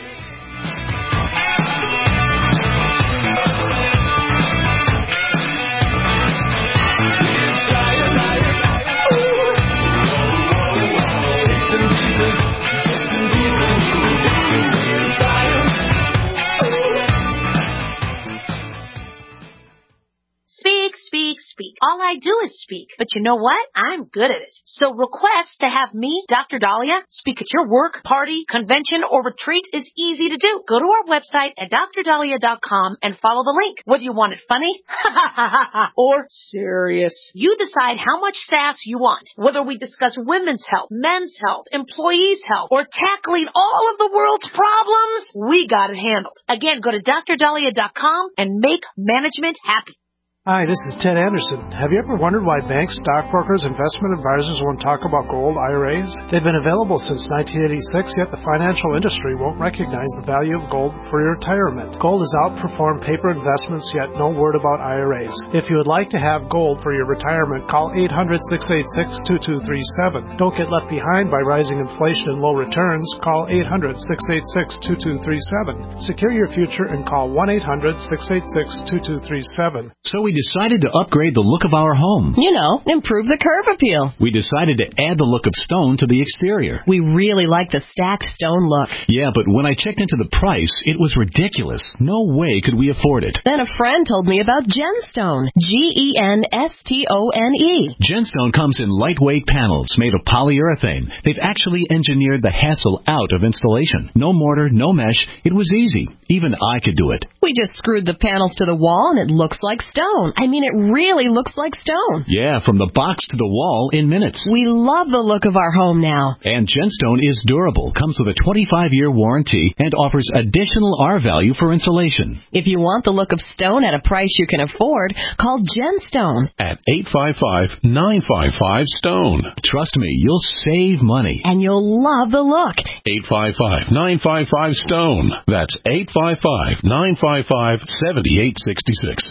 Speak, speak, speak. All I do is speak. But you know what? I'm good at it. So request to have me, Doctor Dahlia, speak at your work, party, convention, or retreat is easy to do. Go to our website at dr dahlia dot com and follow the link. Whether you want it funny or serious, you decide how much sass you want. Whether we discuss women's health, men's health, employees' health, or tackling all of the world's problems, we got it handled. Again, go to dr dahlia dot com and make management happy. Hi, this is Ted Anderson. Have you ever wondered why banks, stockbrokers, investment advisors won't talk about gold I R As? They've been available since nineteen eighty-six, yet the financial industry won't recognize the value of gold for your retirement. Gold has outperformed paper investments, yet no word about I R As. If you would like to have gold for your retirement, call eight hundred, six eight six, two two three seven. Don't get left behind by rising inflation and low returns. Call eight hundred, six eight six, two two three seven. Secure your future and call one eight hundred, six eight six, two two three seven. So we decided to upgrade the look of our home. You know, improve the curve appeal. We decided to add the look of stone to the exterior. We really like the stacked stone look. Yeah, but when I checked into the price, it was ridiculous. No way could we afford it. Then a friend told me about Genstone. G E N S T O N E. Genstone comes in lightweight panels made of polyurethane. They've actually engineered the hassle out of installation. No mortar, no mesh. It was easy. Even I could do it. We just screwed the panels to the wall and it looks like stone. I mean, it really looks like stone. Yeah, from the box to the wall in minutes. We love the look of our home now. And Genstone is durable, comes with a twenty-five year warranty, and offers additional R value for insulation. If you want the look of stone at a price you can afford, call Genstone at eight five five, nine five five, STONE. Trust me, you'll save money. And you'll love the look. eight five five, nine five five, STONE. That's eight five five, nine five five, seven eight six six.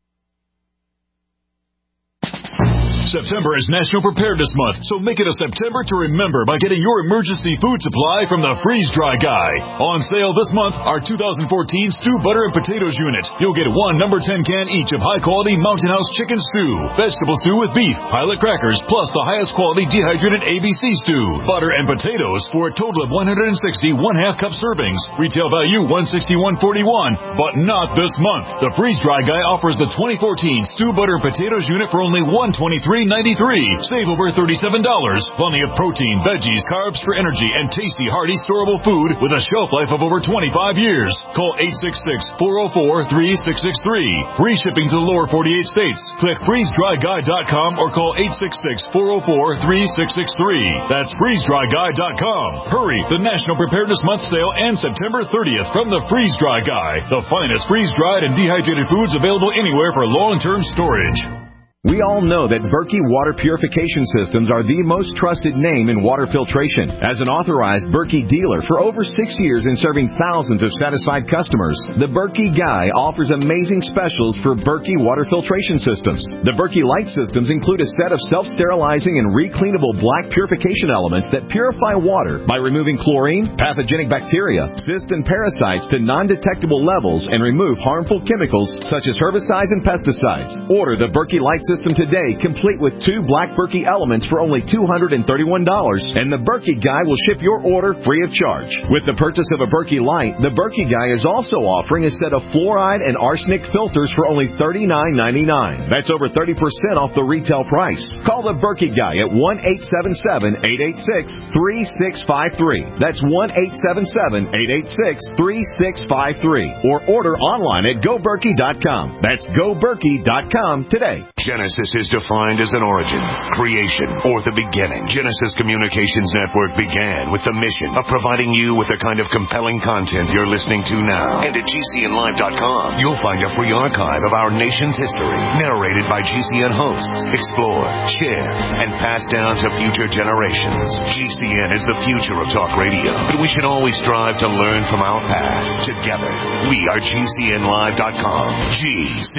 September is National Preparedness Month, so make it a September to remember by getting your emergency food supply from the Freeze Dry Guy. On sale this month, our two thousand fourteen Stew Butter and Potatoes unit. You'll get one number ten can each of high-quality Mountain House chicken stew, vegetable stew with beef, pilot crackers, plus the highest quality dehydrated A B C stew, butter and potatoes for a total of one hundred sixty one-half cup servings. Retail value one hundred sixty-one forty-one, but not this month. The Freeze Dry Guy offers the twenty fourteen Stew Butter and Potatoes unit for only one hundred twenty-three ninety-three. Save over thirty-seven dollars. Plenty of protein, veggies, carbs for energy, and tasty, hearty, storable food with a shelf life of over twenty-five years. Call eight six six, four oh four, three six six three. Free shipping to the lower forty-eight states. Click freeze dry guy dot com or call eight six six, four oh four, three six six three. That's freeze dry guy dot com. Hurry! The National Preparedness Month sale ends September thirtieth from the Freeze Dry Guy. The finest freeze-dried and dehydrated foods available anywhere for long-term storage. We all know that Berkey Water Purification Systems are the most trusted name in water filtration. As an authorized Berkey dealer for over six years and serving thousands of satisfied customers, the Berkey Guy offers amazing specials for Berkey Water Filtration Systems. The Berkey Light Systems include a set of self-sterilizing and recleanable black purification elements that purify water by removing chlorine, pathogenic bacteria, cysts, and parasites to non-detectable levels and remove harmful chemicals such as herbicides and pesticides. Order the Berkey Light System today, complete with two black Berkey elements for only two hundred thirty-one dollars, and the Berkey Guy will ship your order free of charge. With the purchase of a Berkey Light, the Berkey Guy is also offering a set of fluoride and arsenic filters for only thirty-nine ninety-nine. That's over thirty percent off the retail price. Call the Berkey Guy at one eight seven seven, eight eight six, three six five three. That's one eight seven seven, eight eight six, three six five three. Or order online at go berkey dot com. That's go berkey dot com today. Genesis is defined as an origin, creation, or the beginning. Genesis Communications Network began with the mission of providing you with the kind of compelling content you're listening to now. And at G C N live dot com, you'll find a free archive of our nation's history, narrated by G C N hosts, explored, shared, and passed down to future generations. G C N is the future of talk radio, but we should always strive to learn from our past. Together, we are G C N live dot com. G C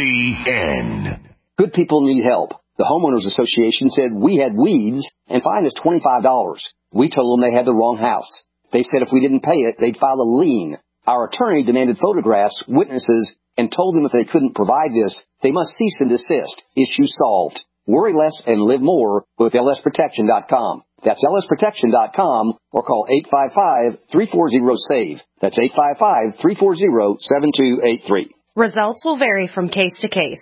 N. Good people need help. The Homeowners Association said we had weeds and fined us twenty-five dollars. We told them they had the wrong house. They said if we didn't pay it, they'd file a lien. Our attorney demanded photographs, witnesses, and told them if they couldn't provide this, they must cease and desist. Issue solved. Worry less and live more with L S protection dot com. That's L S protection dot com or call eight five five, three four zero, SAVE. That's eight five five, three four zero, seven two eight three. Results will vary from case to case.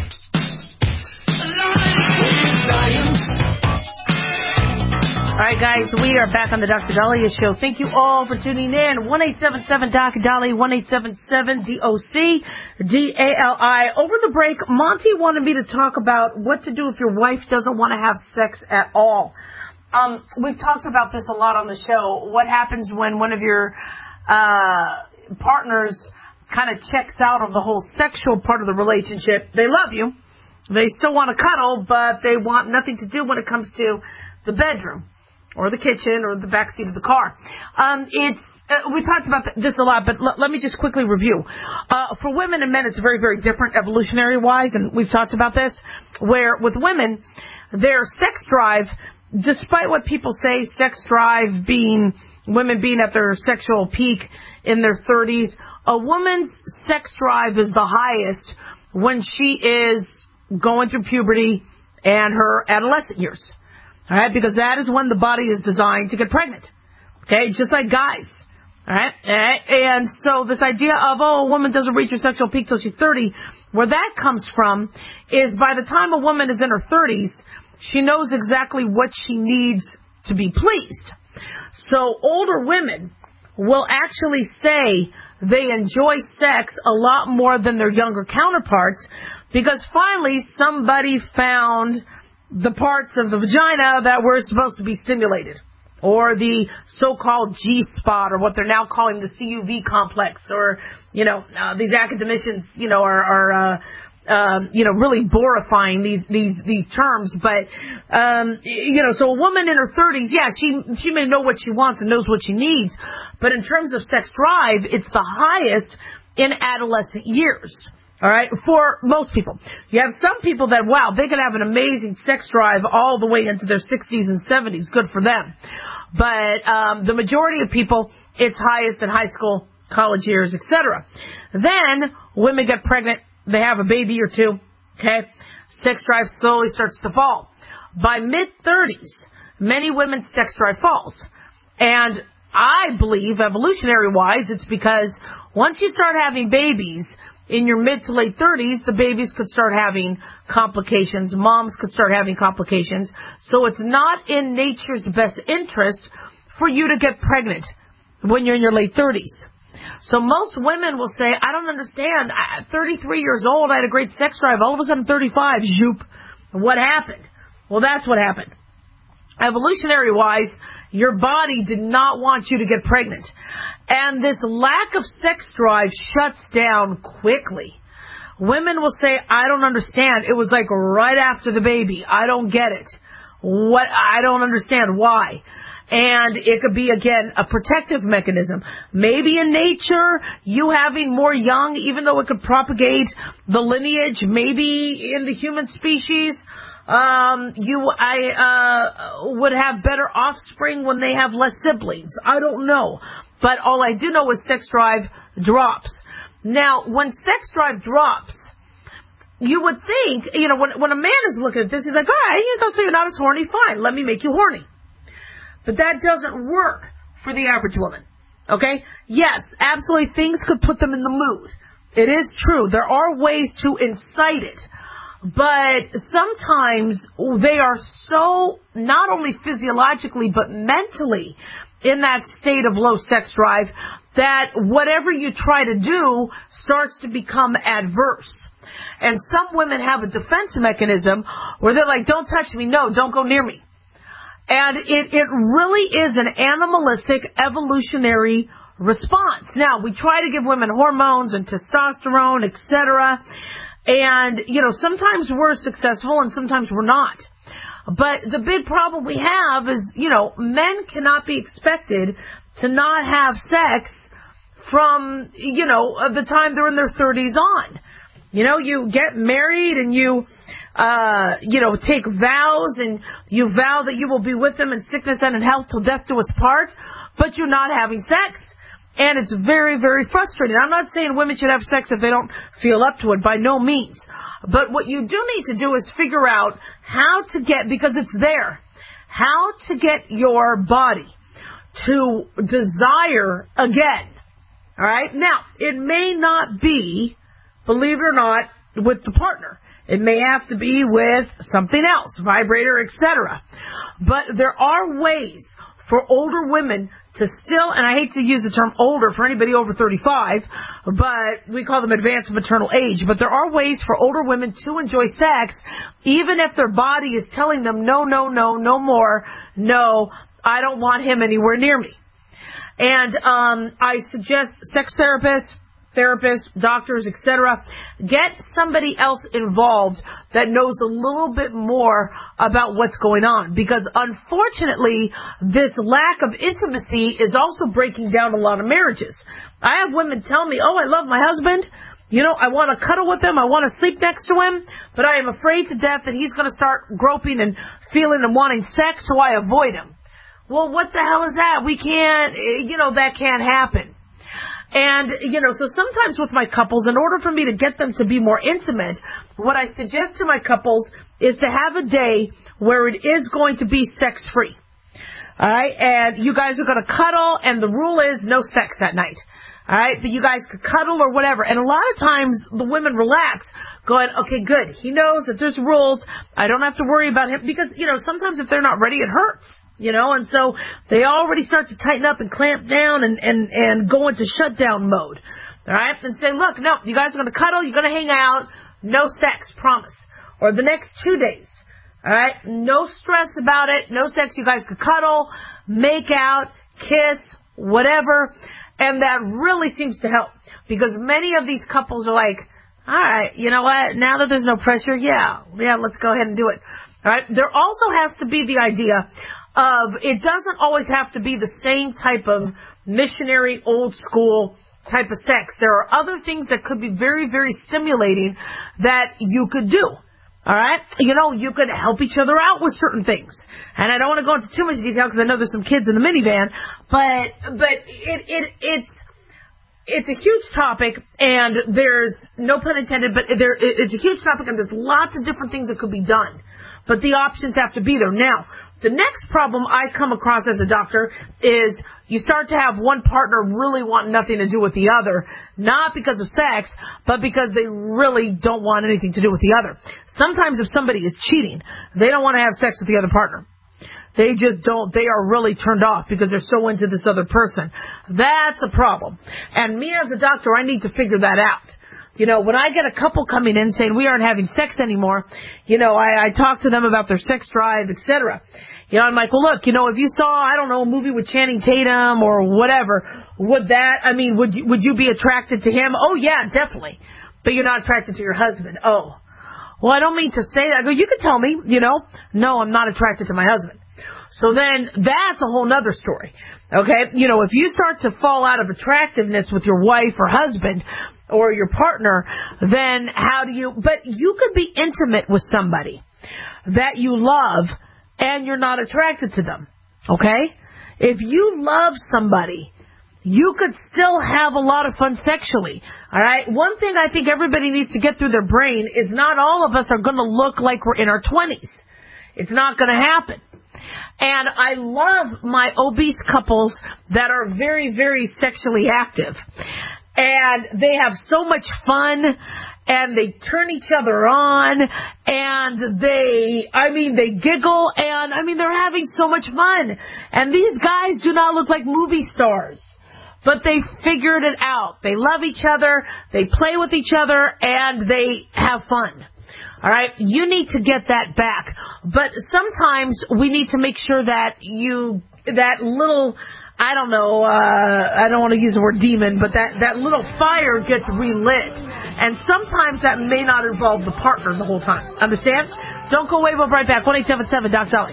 All right, guys, guys. We are back on the Doctor Daliah Show. Thank you all for tuning in. one eight seven seven Doctor Dali, one eight seven seven D O C D A L I. Over the break, Monty wanted me to talk about what to do if your wife doesn't want to have sex at all. Um, we've talked about this a lot on the show. What happens when one of your uh, partners kind of checks out of the whole sexual part of the relationship? They love you. They still want to cuddle, but they want nothing to do when it comes to the bedroom or the kitchen or the backseat of the car. Um, it's uh, we talked about this a lot, but l- let me just quickly review. Uh, for women and men, it's very, very different evolutionary-wise, and we've talked about this, where with women, their sex drive, despite what people say, sex drive being, women being at their sexual peak in their thirties, a woman's sex drive is the highest when she is going through puberty and her adolescent years. All right, because that is when the body is designed to get pregnant. Okay, just like guys. All right, all right? And so this idea of, oh, a woman doesn't reach her sexual peak till she's thirty, where that comes from is by the time a woman is in her thirties, she knows exactly what she needs to be pleased. So older women will actually say they enjoy sex a lot more than their younger counterparts because finally somebody found the parts of the vagina that were supposed to be stimulated, or the so-called G-spot, or what they're now calling the C U V complex, or, you know, uh, these academicians, you know, are, are uh, um, you know, really borifying these, these, these terms. But, um, you know, so a woman in her thirties, yeah, she, she may know what she wants and knows what she needs. But in terms of sex drive, it's the highest in adolescent years. All right, for most people. You have some people that, wow, they can have an amazing sex drive all the way into their sixties and seventies. Good for them. But um, the majority of people, it's highest in high school, college years, et cetera. Then women get pregnant. They have a baby or two. Okay, sex drive slowly starts to fall. By mid-thirties, many women's sex drive falls. And I believe, evolutionary-wise, it's because once you start having babies, in your mid to late thirties, the babies could start having complications. Moms could start having complications. So it's not in nature's best interest for you to get pregnant when you're in your late thirties. So most women will say, I don't understand. At thirty-three years old, I had a great sex drive. All of a sudden, thirty-five, zoop. What happened? Well, that's what happened. Evolutionary-wise, your body did not want you to get pregnant. And this lack of sex drive shuts down quickly. Women will say, I don't understand. It was like right after the baby. I don't get it. What? I don't understand why. And it could be, again, a protective mechanism. Maybe in nature, you having more young, even though it could propagate the lineage, maybe in the human species, Um, you, I, uh, would have better offspring when they have less siblings. I don't know. But all I do know is sex drive drops. Now, when sex drive drops, you would think, you know, when, when a man is looking at this, he's like, all right, you know, so you're not as horny, fine, let me make you horny. But that doesn't work for the average woman. Okay? Yes, absolutely, things could put them in the mood. It is true. There are ways to incite it. But sometimes they are so, not only physiologically, but mentally in that state of low sex drive that whatever you try to do starts to become adverse. And some women have a defense mechanism where they're like, don't touch me, no, don't go near me. And it, it really is an animalistic evolutionary response. Now, we try to give women hormones and testosterone, et cetera. And, you know, sometimes we're successful and sometimes we're not. But the big problem we have is, you know, men cannot be expected to not have sex from, you know, the time they're in their thirties on. You know, you get married and you, uh, you know, take vows and you vow that you will be with them in sickness and in health till death do us part, but you're not having sex. And it's very, very frustrating. I'm not saying women should have sex if they don't feel up to it, by no means. But what you do need to do is figure out how to get, because it's there, how to get your body to desire again. All right? Now, it may not be, believe it or not, with the partner. It may have to be with something else, vibrator, et cetera. But there are ways for older women to still, and I hate to use the term older for anybody over thirty-five, but we call them advanced maternal age, but there are ways for older women to enjoy sex, even if their body is telling them, no, no, no, no more, no, I don't want him anywhere near me. And um, I suggest sex therapists, therapists, doctors, et cetera, get somebody else involved that knows a little bit more about what's going on. Because unfortunately, this lack of intimacy is also breaking down a lot of marriages. I have women tell me, oh, I love my husband. You know, I want to cuddle with him. I want to sleep next to him. But I am afraid to death that he's going to start groping and feeling and wanting sex, so I avoid him. Well, what the hell is that? We can't, you know, that can't happen. And, you know, so sometimes with my couples, in order for me to get them to be more intimate, what I suggest to my couples is to have a day where it is going to be sex-free. All right? And you guys are going to cuddle, and the rule is no sex that night. All right? But you guys could cuddle or whatever. And a lot of times the women relax, going, okay, good. He knows that there's rules. I don't have to worry about him. Because, you know, sometimes if they're not ready, it hurts. You know, and so they already start to tighten up and clamp down and, and, and go into shutdown mode. All right? And say, look, no, you guys are going to cuddle, you're going to hang out, no sex, promise. Or the next two days. All right? No stress about it, no sex, you guys could cuddle, make out, kiss, whatever. And that really seems to help. Because many of these couples are like, all right, you know what, now that there's no pressure, yeah, yeah, let's go ahead and do it. All right? There also has to be the idea of, it doesn't always have to be the same type of missionary, old school type of sex. There are other things that could be very, very stimulating that you could do. All right? You know, you could help each other out with certain things. And I don't want to go into too much detail because I know there's some kids in the minivan, but, but it, it, it's, it's a huge topic, and there's, no pun intended, but there, it's a huge topic, and there's lots of different things that could be done. But the options have to be there. Now, the next problem I come across as a doctor is you start to have one partner really want nothing to do with the other, not because of sex, but because they really don't want anything to do with the other. Sometimes if somebody is cheating, they don't want to have sex with the other partner. They just don't, they are really turned off because they're so into this other person. That's a problem. And me as a doctor, I need to figure that out. You know, when I get a couple coming in saying we aren't having sex anymore, you know, I, I talk to them about their sex drive, et cetera. You know, I'm like, well, look, you know, if you saw, I don't know, a movie with Channing Tatum or whatever, would that, I mean, would you, would you be attracted to him? Oh, yeah, definitely. But you're not attracted to your husband. Oh. Well, I don't mean to say that. I go, you can tell me, you know. No, I'm not attracted to my husband. So then that's a whole nother story. Okay? You know, if you start to fall out of attractiveness with your wife or husband or your partner, then how do you, but you could be intimate with somebody that you love and you're not attracted to them. Okay? If you love somebody, you could still have a lot of fun sexually. All right? One thing I think everybody needs to get through their brain is not all of us are going to look like we're in our twenties. It's not going to happen. And I love my obese couples that are very, very sexually active. And they have so much fun, and they turn each other on, and they, I mean, they giggle, and, I mean, they're having so much fun. And these guys do not look like movie stars, but they figured it out. They love each other, they play with each other, and they have fun. All right, you need to get that back. But sometimes we need to make sure that you, that little, I don't know, uh, I don't want to use the word demon, but that, that little fire gets relit. And sometimes that may not involve the partner the whole time. Understand? Don't go away, we'll be right back. one eight seven seven, Doc Dolly.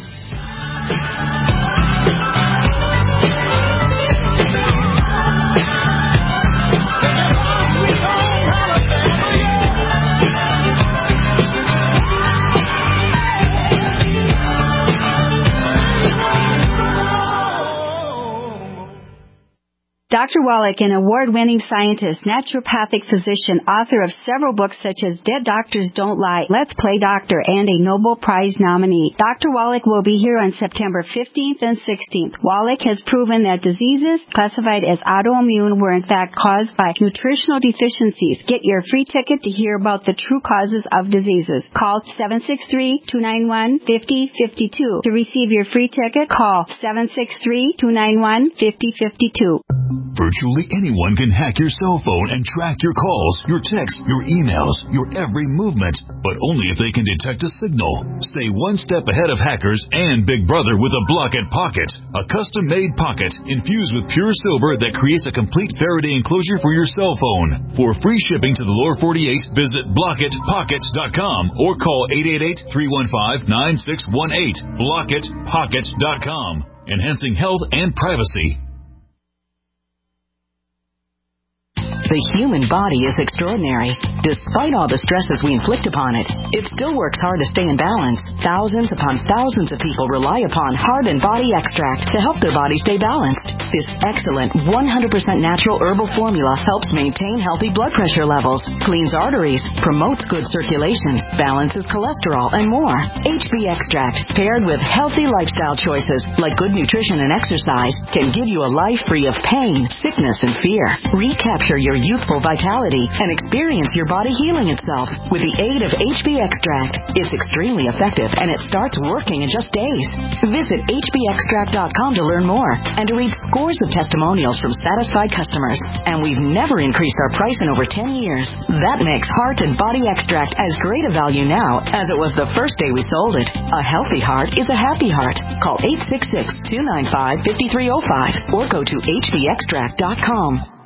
Doctor Wallach, an award-winning scientist, naturopathic physician, author of several books such as Dead Doctors Don't Lie, Let's Play Doctor, and a Nobel Prize nominee. Doctor Wallach will be here on September fifteenth and sixteenth. Wallach has proven that diseases classified as autoimmune were in fact caused by nutritional deficiencies. Get your free ticket to hear about the true causes of diseases. Call seven six three, two nine one, five zero five two. To receive your free ticket, call seven six three, two nine one, five zero five two. Virtually anyone can hack your cell phone and track your calls, your texts, your emails, your every movement, but only if they can detect a signal. Stay one step ahead of hackers and Big Brother with a Blockit Pocket, a custom-made pocket infused with pure silver that creates a complete Faraday enclosure for your cell phone. For free shipping to the lower forty-eight, visit blockit pocket dot com or call eight eight eight, three one five, nine six one eight. blockit pocket dot com, enhancing health and privacy. The human body is extraordinary. Despite all the stresses we inflict upon it, it still works hard to stay in balance. Thousands upon thousands of people rely upon Heart and Body Extract to help their body stay balanced. This excellent one hundred percent natural herbal formula helps maintain healthy blood pressure levels, cleans arteries, promotes good circulation, balances cholesterol, and more. H B Extract, paired with healthy lifestyle choices like good nutrition and exercise, can give you a life free of pain, sickness, and fear. Recapture your youthful vitality and experience your body healing itself with the aid of H B Extract. It's extremely effective and it starts working in just days. Visit H B extract dot com to learn more and to read scores of testimonials from satisfied customers. And we've never increased our price in over ten years. That makes Heart and Body Extract as great a value now as it was the first day we sold it. A healthy heart is a happy heart. Call eight six six, two nine five, five three zero five or go to H B extract dot com.